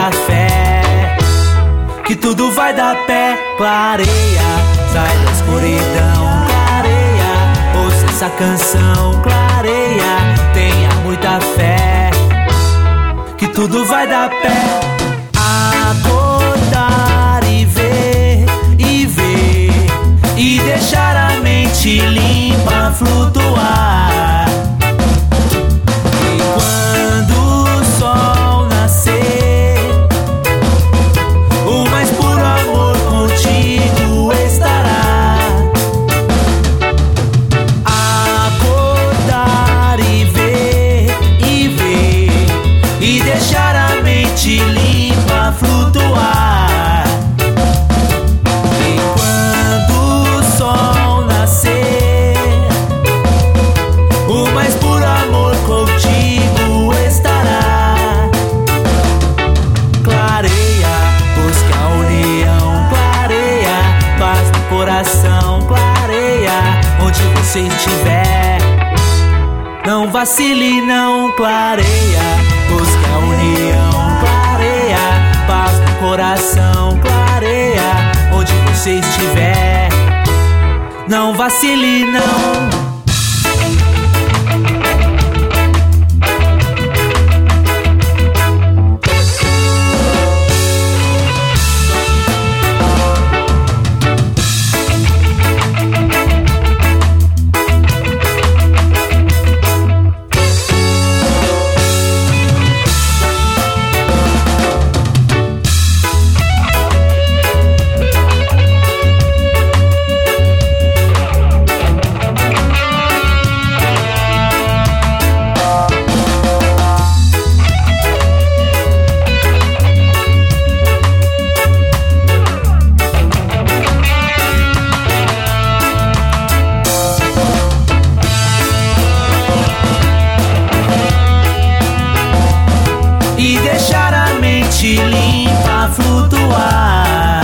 muita fé, que tudo vai dar pé. Clareia, sai da escuridão, clareia, ouça essa canção, clareia, tenha muita fé, que tudo vai dar pé. Acordar e ver, e deixar a mente limpa flutuar. E quando o sol nascer, o mais puro amor contigo estará. Acordar e ver, e deixar a mente limpa flutuar. E quando o sol nascer, o mais puro amor contigo estará. Clareia, busca a união, clareia, paz no coração, clareia, onde você estiver. Não vacile, não, clareia, busca a união, clareia, paz no coração, clareia, onde você estiver. Não vacile, não. E deixar a mente limpa flutuar.